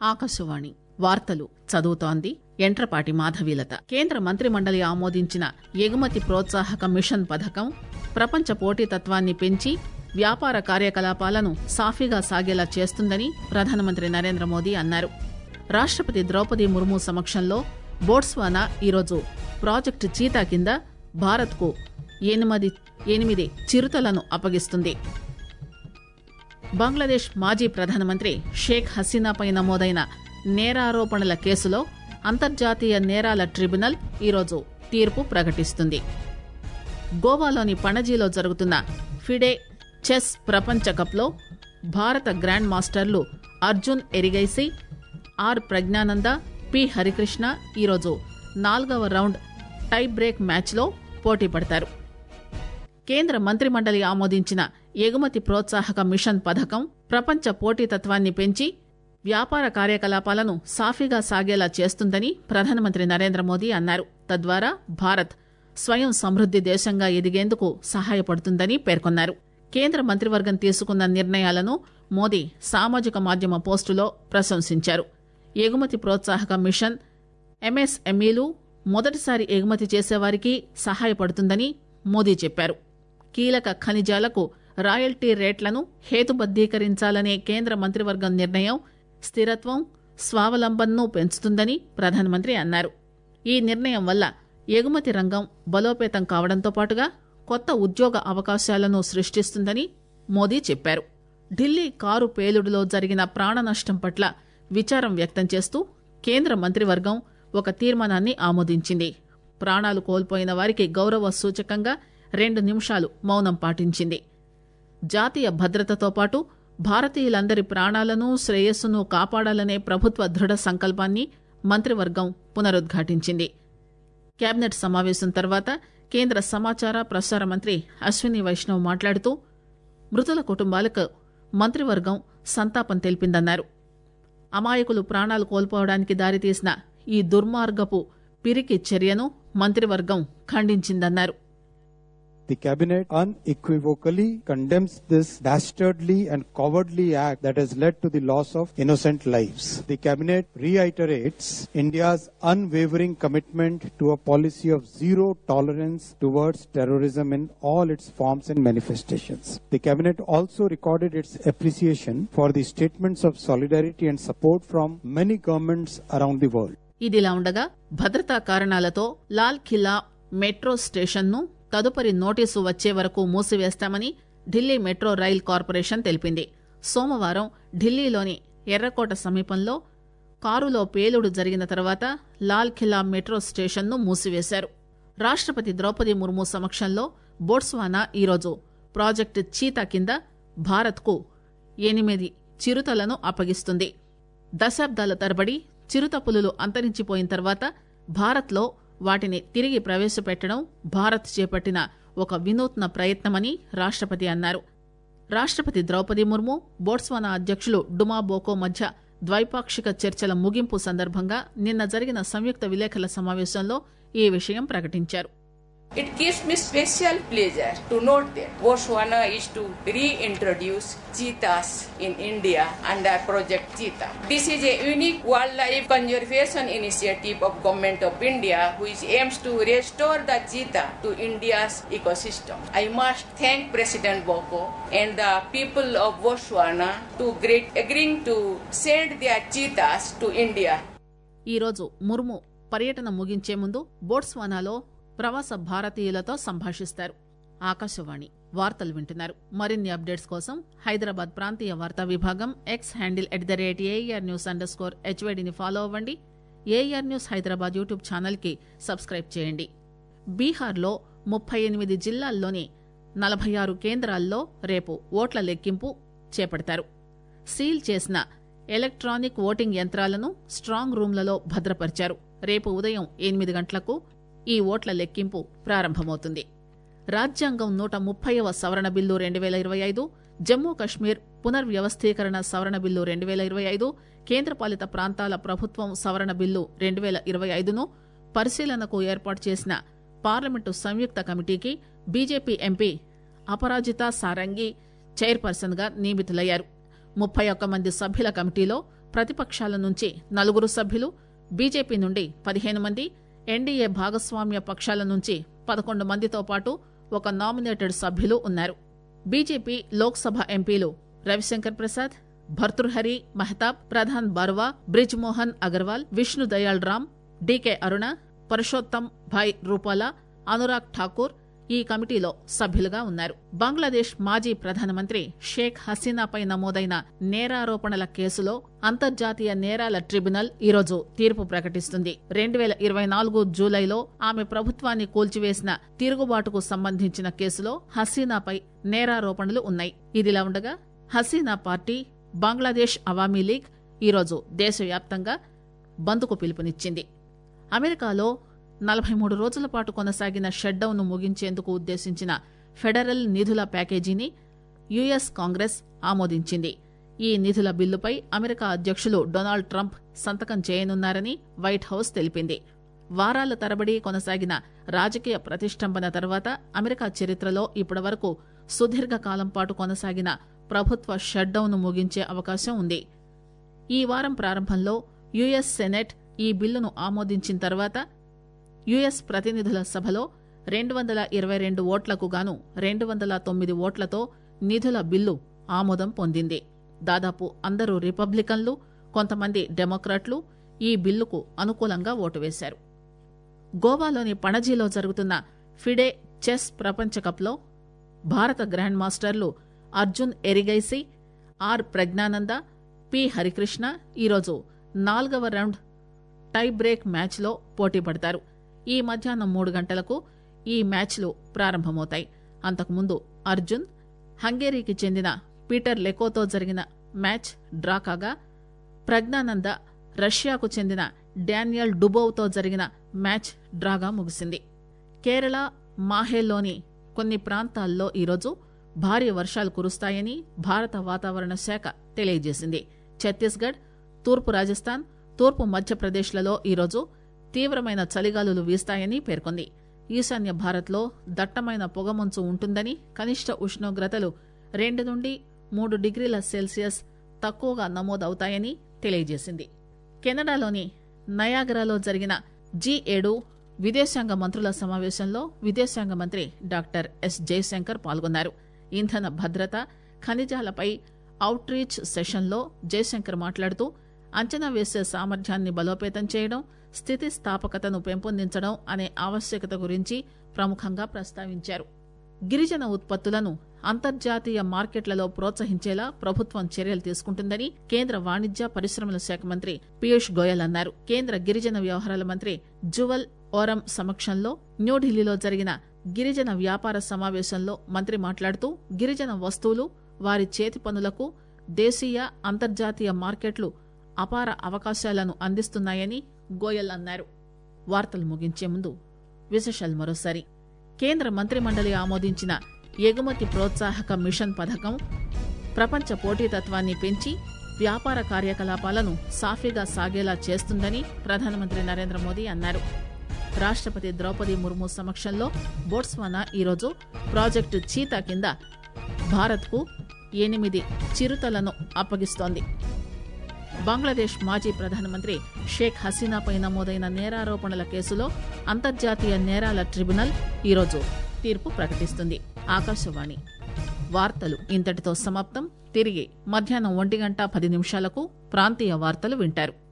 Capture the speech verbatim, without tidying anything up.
ఆకాశవాణి వార్తలు చదువుతోంది ఎంట్రపాటి మాధవీలత. కేంద్ర మంత్రి మండలి ఆమోదించిన ఎగుమతి ప్రోత్సాహక మిషన్ పథకం ప్రపంచ పోటీతత్వాన్ని పెంచి వ్యాపార కార్యకలాపాలను సాఫీగా సాగేలా చేస్తుందని ప్రధానమంత్రి నరేంద్ర మోదీ అన్నారు. రాష్టపతి ద్రౌపది ముర్ము సమక్షంలో బోట్స్వానా ఈరోజు ప్రాజెక్టు చీతా కింద భారత్ కు ఎనిమిది ఎనిమిది చిరుతలను అప్పగిస్తుంది. బంగ్లాదేశ్ మాజీ ప్రధానమంత్రి షేక్ హసీనాపై నమోదైన నేరారోపణల కేసులో అంతర్జాతీయ నేరాల ట్రిబ్యునల్ ఈరోజు తీర్పు ప్రకటిస్తుంది. గోవాలోని పణజీలో జరుగుతున్న ఫిడే చెస్ ప్రపంచ కప్లో భారత గ్రాండ్ మాస్టర్లు అర్జున్ ఎరిగైసి, ఆర్ ప్రజ్ఞానంద, పి హరికృష్ణ ఈరోజు నాలుగవ రౌండ్ టై బ్రేక్ మ్యాచ్లో పోటీ పడతారు. కేంద్ర మంత్రి మండలి ఆమోదించిన ఎగుమతి ప్రోత్సాహక మిషన్ పథకం ప్రపంచ పోటీతత్వాన్ని పెంచి వ్యాపార కార్యకలాపాలను సాఫీగా సాగేలా చేస్తుందని ప్రధానమంత్రి నరేంద్ర మోదీ అన్నారు. తద్వారా భారత్ స్వయం సమృద్ది దేశంగా ఎదిగేందుకు సహాయపడుతుందని పేర్కొన్నారు. కేంద్ర మంత్రివర్గం తీసుకున్న నిర్ణయాలను మోదీ సామాజిక మాధ్యమ పోస్టులో ప్రశంసించారు. ఎగుమతి ప్రోత్సాహక మిషన్ ఎంఎస్ఎంఈలు మొదటిసారి ఎగుమతి చేసేవారికి సహాయపడుతుందని మోదీ చెప్పారు. కీలక ఖనిజాలకు రాయల్టీ రేట్లను హేతుబద్దీకరించాలనే కేంద్ర మంత్రివర్గం నిర్ణయం స్థిరత్వం, స్వావలంబనను పెంచుతుందని ప్రధానమంత్రి అన్నారు. ఈ నిర్ణయం వల్ల ఎగుమతి రంగం బలోపేతం కావడంతో పాటుగా కొత్త ఉద్యోగ అవకాశాలను సృష్టిస్తుందని మోదీ చెప్పారు. ఢిల్లీ కారు పేలుడులో జరిగిన ప్రాణ నష్టం పట్ల విచారం వ్యక్తం చేస్తూ కేంద్ర మంత్రివర్గం ఒక తీర్మానాన్ని ఆమోదించింది. ప్రాణాలు కోల్పోయిన వారికి గౌరవ సూచకంగా రెండు నిమిషాలు మౌనం పాటించింది. జాతీయ భద్రతతో పాటు భారతీయులందరి ప్రాణాలను శ్రేయస్సును కాపాడాలనే ప్రభుత్వ దృఢ సంకల్పాన్ని మంత్రివర్గం పునరుద్ఘాటించింది. కేబినెట్ సమావేశం తర్వాత కేంద్ర సమాచార ప్రసార మంత్రి అశ్విని వైష్ణవ్ మాట్లాడుతూ మృతుల కుటుంబాలకు మంత్రివర్గం సంతాపం తెలిపిందన్నారు. అమాయకులు ప్రాణాలు కోల్పోవడానికి దారితీసిన ఈ దుర్మార్గపు పిరికి చర్యను మంత్రివర్గం ఖండించిందన్నారు. The cabinet unequivocally condemns this dastardly and cowardly act that has led to the loss of innocent lives. The cabinet reiterates India's unwavering commitment to a policy of zero tolerance towards terrorism in all its forms and manifestations. The cabinet also recorded its appreciation for the statements of solidarity and support from many governments around the world. ఇదిలా ఉండగా భద్రతా కారణాలతో లాల్ ఖిలా metro స్టేషన్ను తదుపరి notice వచ్చే వరకు మూసివేస్తామని Delhi metro rail corporation తెలిపింది. సోమవారం ఢిల్లీలోని ఎర్రకోట సమీపంలో కారులో పేలుడు జరిగిన తర్వాత లాల్ ఖిలా మెట్రో స్టేషన్ను మూసివేశారు. రాష్టపతి ద్రౌపది ముర్ము సమక్షంలో బోట్స్వానా ఈరోజు ప్రాజెక్టు చీతా కింద భారత్కు ఎనిమిది చిరుతలను అప్పగిస్తుంది. దశాబ్దాల తరబడి చిరుత పులులు అంతరించిపోయిన తర్వాత భారత్లో వాటిని తిరిగి ప్రవేశపెట్టడం భారత్ చేపట్టిన ఒక వినూత్న ప్రయత్నమని రాష్టపతి అన్నారు. రాష్టపతి ద్రౌపది ముర్ము, బోట్స్వానా అధ్యక్షులు డుమా బోకో మధ్య ద్వైపాక్షిక చర్చల ముగింపు సందర్భంగా నిన్న జరిగిన సంయుక్త విలేకరుల సమావేశంలో ఈ విషయం ప్రకటించారు. It gives me special pleasure to note that Botswana is to reintroduce cheetahs in India under Project Cheetah. This is a unique wildlife conservation initiative of Government of India which aims to restore the cheetah to India's ecosystem. I must thank President Boko and the people of Botswana to great agreeing to send their cheetahs to India. ఈ రోజు ముర్ము పర్యటన ముగించే ముందు బోట్స్వానాలో ప్రవాస భారతీయులతో సంభాషిస్తారు. ఆకాశవాణి వార్తలు వింటున్నారు. మరిన్ని updates కోసం హైదరాబాద్ ప్రాంతీయ వార్తా విభాగం X handle at the rate AR news underscore హెచ్వైడిని ఫాలో అవ్వండి. AR news Hyderabad YouTube channel కి సబ్స్క్రైబ్ చేయండి. బీహార్లో ముప్పై ఎనిమిది జిల్లాల్లోని నలభై ఆరు కేంద్రాల్లో రేపు ఓట్ల లెక్కింపు చేపడతారు. సీల్ చేసిన ఎలక్ట్రానిక్ ఓటింగ్ యంత్రాలను స్ట్రాంగ్ రూంలలో భద్రపరిచారు. రేపు ఉదయం ఎనిమిది గంటలకు ఈ ఓట్ల లెక్కింపు ప్రారంభమవుతుంది. రాజ్యాంగం నూట ముప్పైవ సవరణ బిల్లు రెండు వేల ఇరవై ఐదు, జమ్మూ కశ్మీర్ పునర్వ్యవస్థీకరణ సవరణ బిల్లు రెండు వేల ఇరవై ఐదు, కేంద్రపాలిత ప్రాంతాల ప్రభుత్వం సవరణ బిల్లు రెండు వేల ఇరవై ఐదును పరిశీలనకు ఏర్పాటు చేసిన పార్లమెంటు సంయుక్త కమిటీకి BJP MP Aparajita Sarangi chairperson గా నియమితులయ్యారు. ముప్పై ఒక్క మంది సభ్యుల కమిటీలో ప్రతిపక్షాల నుంచి నలుగురు సభ్యులు, బీజేపీ నుండి పదిహేను మంది, ఎన్డీఏ భాగస్వామ్య పక్షాల నుంచి పదకొండు మందితో పాటు ఒక నామినేటెడ్ సభ్యులు ఉన్నారు. బీజేపీ లోక్సభ ఎంపీలు రవిశంకర్ ప్రసాద్, భర్తృహరి మహతాబ్, ప్రధాన్ బార్వా, బ్రిజ్ మోహన్ అగర్వాల్, విష్ణు దయాళ్ రామ్, డీకే అరుణ, పరుషోత్తం భాయ్ రూపాలా, అనురాగ్ ఠాకూర్ ఈ కమిటీలో సభ్యులుగా ఉన్నారు. బంగ్లాదేశ్ మాజీ ప్రధానమంత్రి షేక్ హసీనాపై నమోదైన నేరారోపణల కేసులో అంతర్జాతీయ నేరాల ట్రిబ్యునల్ ఈరోజు తీర్పు ప్రకటిస్తుంది. రెండు వేల ఇరవై నాలుగు జూలైలో ఆమె ప్రభుత్వాన్ని కూల్చివేసిన తిరుగుబాటుకు సంబంధించిన కేసులో హసీనాపై నేరారోపణలు ఉన్నాయి. ఇదిలా ఉండగా హసీనా పార్టీ బంగ్లాదేశ్ అవామీ లీగ్ ఈరోజు దేశవ్యాప్తంగా బంద్కు పిలుపునిచ్చింది. అమెరికాలో నలభై మూడు రోజుల పాటు కొనసాగిన షట్డౌన్ ను ముగించేందుకు ఉద్దేశించిన ఫెడరల్ నిధుల ప్యాకేజీని యుఎస్ కాంగ్రెస్ ఆమోదించింది. ఈ నిధుల బిల్లుపై అమెరికా అధ్యక్షులు డొనాల్డ్ ట్రంప్ సంతకం చేయనున్నారని వైట్ హౌస్ తెలిపింది. వారాల తరబడి కొనసాగిన రాజకీయ ప్రతిష్టంభన తర్వాత అమెరికా చరిత్రలో ఇప్పటివరకు సుదీర్ఘకాలం పాటు కొనసాగిన ప్రభుత్వ షట్డౌన్ ను ముగించే అవకాశం ఉంది. ఈ వారం ప్రారంభంలో యుఎస్ సెనెట్ ఈ బిల్లును ఆమోదించిన తర్వాత యుఎస్ ప్రతినిధుల సభలో రెండు వందల ఇరవై రెండు ఓట్లకు గాను రెండు వందల తొమ్మిది ఓట్లతో నిధుల బిల్లు ఆమోదం పొందింది. దాదాపు అందరూ రిపబ్లికన్లు, కొంతమంది డెమోక్రాట్లు ఈ బిల్లుకు అనుకూలంగా ఓటు వేశారు. గోవాలోని పణజీలో జరుగుతున్న ఫిడే చెస్ ప్రపంచకప్లో భారత గ్రాండ్ మాస్టర్లు అర్జున్ ఎరిగైసి, ఆర్ ప్రజ్ఞానంద, పి హరికృష్ణ ఈరోజు నాలుగవ రౌండ్ టై బ్రేక్ మ్యాచ్లో పోటీ పడతారు. ఈ మధ్యాహ్నం మూడు గంటలకు ఈ మ్యాచ్లు ప్రారంభమవుతాయి. అంతకుముందు అర్జున్ హంగేరీకి చెందిన పీటర్ లెకోతో జరిగిన మ్యాచ్ డ్రా కాగా, ప్రజ్ఞానంద రష్యాకు చెందిన డానియల్ డుబోవ్తో జరిగిన మ్యాచ్ డ్రాగా ముగిసింది. కేరళ మాహేలోని కొన్ని ప్రాంతాల్లో ఈరోజు భారీ వర్షాలు కురుస్తాయని భారత వాతావరణ శాఖ తెలియజేసింది. ఛత్తీస్గఢ్, తూర్పు రాజస్థాన్, తూర్పు మధ్యప్రదేశ్లలో ఈరోజు తీవ్రమైన చలిగాలులు వీస్తాయని పేర్కొంది. ఈశాన్య భారత్లో దట్టమైన పొగమంచు ఉంటుందని, కనిష్ట ఉష్ణోగ్రతలు రెండు నుండి మూడు డిగ్రీల సెల్సియస్ తక్కువగా నమోదవుతాయని తెలియజేసింది. కెనడాలోని నయాగరాలో జరిగిన జీ ఏడు విదేశాంగ మంత్రుల సమావేశంలో విదేశాంగ మంత్రి డాక్టర్ ఎస్ జయశంకర్ పాల్గొన్నారు. ఇంధన భద్రత, ఖనిజాలపై అవుట్ రీచ్ సెషన్లో జయశంకర్ మాట్లాడుతూ అంచనా వేసే సామర్థ్యాన్ని బలోపేతం చేయడం, స్థితిస్థాపకతను పెంపొందించడం అనే ఆవశ్యకత గురించి ప్రముఖంగా ప్రస్తావించారు. గిరిజన ఉత్పత్తులను అంతర్జాతీయ మార్కెట్లలో ప్రోత్సహించేలా ప్రభుత్వం చర్యలు తీసుకుంటుందని కేంద్ర వాణిజ్య పరిశ్రమల శాఖ మంత్రి పీయూష్ గోయల్ అన్నారు. కేంద్ర గిరిజన వ్యవహారాల మంత్రి జువల్ ఓరం సమక్షంలో న్యూఢిల్లీలో జరిగిన గిరిజన వ్యాపార సమావేశంలో మంత్రి మాట్లాడుతూ గిరిజన వస్తువులు, వారి చేతి పనులకు దేశీయ, అంతర్జాతీయ మార్కెట్లు అపార అవకాశాలను అందిస్తున్నాయని గోయల్ అన్నారు. వార్తలు ముగించే ముందు విశేషాలు మరోసారి. కేంద్ర మంత్రిమండలి ఆమోదించిన ఎగుమతి ప్రోత్సాహక మిషన్ పథకం ప్రపంచ పోటీతత్వాన్ని పెంచి వ్యాపార కార్యకలాపాలను సాఫీగా సాగేలా చేస్తుందని ప్రధానమంత్రి నరేంద్ర మోదీ అన్నారు. రాష్టపతి ద్రౌపది ముర్ము సమక్షంలో బోట్స్వానా ఈరోజు ప్రాజెక్టు చీతా కింద భారత్కు ఎనిమిది చిరుతలను అప్పగిస్తోంది. బంగ్లాదేశ్ మాజీ ప్రధానమంత్రి షేక్ హసీనాపై నమోదైన నేరారోపణల కేసులో అంతర్జాతీయ నేరాల ట్రిబ్యునల్ ఈరోజు తీర్పు ప్రకటిస్తుంది. ఆకాశవాణి వార్తలు ఇంతటితో సమాప్తం. తిరిగి మధ్యాహ్నం ఒంటి గంట పది నిమిషాలకు ప్రాంతీయ వార్తలు వింటారు.